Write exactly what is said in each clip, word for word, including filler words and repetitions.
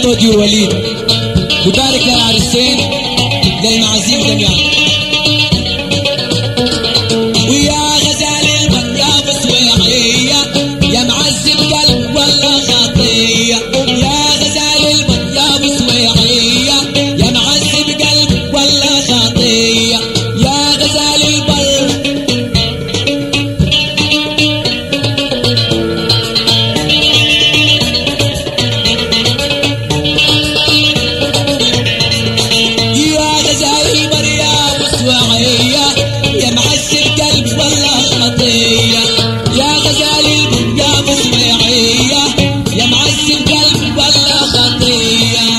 استوديو وليد. وبارك للعرسين للمعازيم جميعا. ويا غزال البياض سويعية يا معذب قلب ولا خطية، يا غزال البياض سويعية يا معذب قلب ولا خطية، يا غزال البر يا غزال البر يا مسوعية يا معذب قلب ولا خطية، يا غزال البر يا مسوعية يا معذب قلب ولا خطية.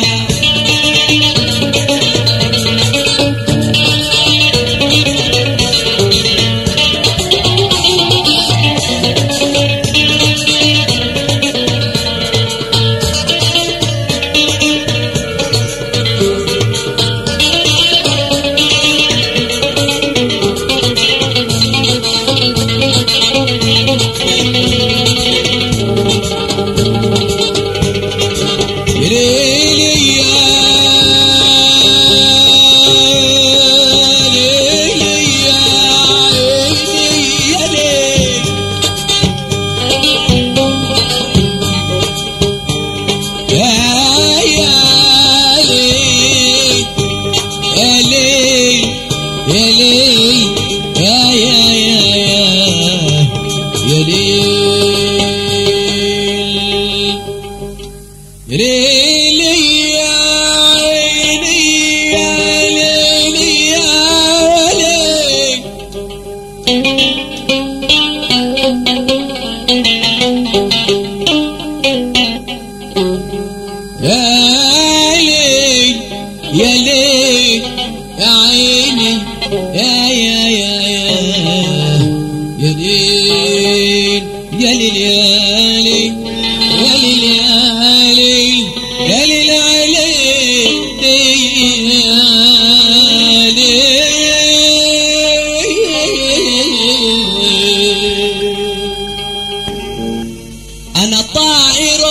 أنا طائر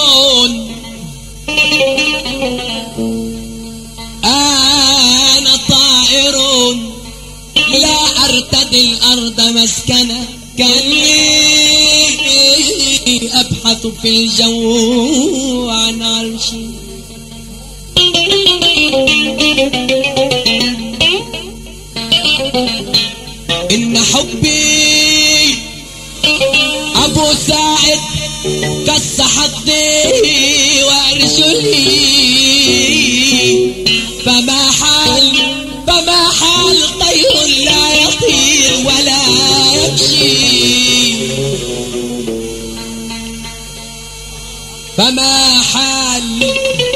أنا طائر لا أرتدي الأرض مسكنا، كأني أبحث في الجو عن عرشي. إن حبي أبو ساعد قص حظي وأرسلي، فما حال فما حال طير لا يطير ولا يمشي، فما حال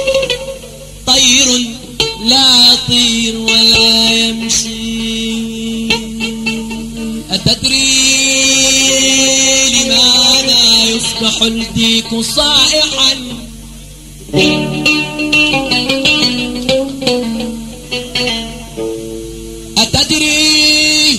طير لا يطير ولا يمشي. أتدري لماذا يصبح الديك صائحا؟ أتدري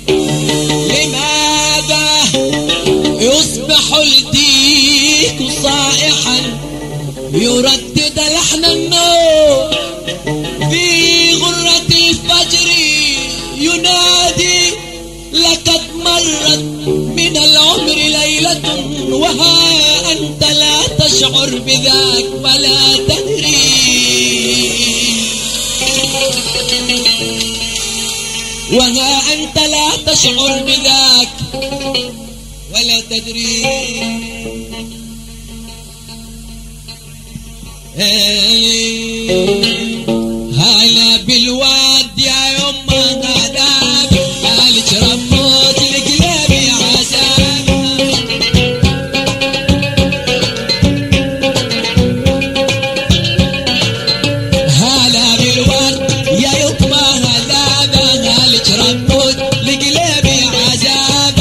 لماذا يصبح الديك صائحا؟ يردد لحن النور في غرة الفجر ينادي لقد مرت من العمر ليلة وها أنت لا تشعر بذاك ولا تدري، وها أنت لا تشعر بذاك ولا تدري. هلا بالواد يا يما غداب، هل تربط لقلبي عذاب. هلا بالواد يا يما غداب، هل تربط لقلبي عذاب.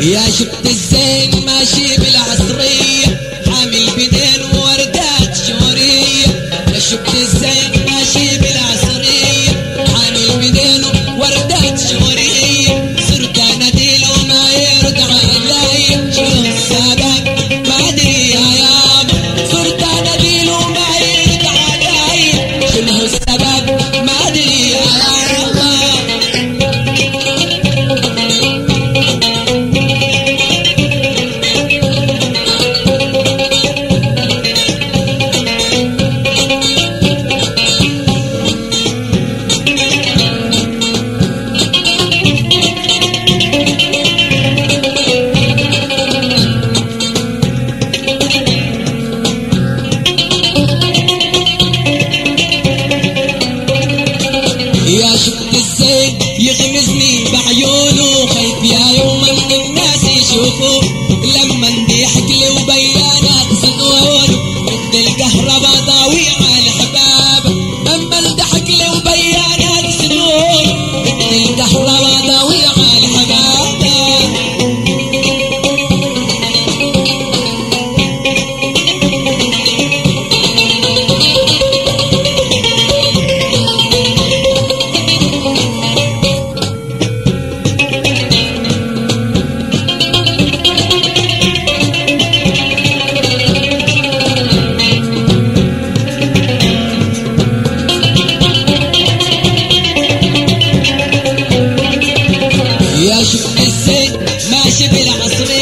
يا شفت الزين ماشي بالعصرية حامل بدين وردات شورية. يا شفت الزين ماشي بالعصرية حامل بدين وردات شورية. صرت اناديل وما يرد علي شو السبب ما ادري يا يابا. صرت اناديل وما يرد علي شنو السبب ما ادري يا يابا. يا شفت الزين يغمزني بعيونه خايف يا يوم من الناس يشوفوا. لما انضحك لي وبيانات صدونه مثل الكهرباء ضاوي على الحباب. لما انضحك لي وبيانات صدونه مثل الكهرباء ضاوي على الحباب. يا شفت الزين ماشي بالعصرية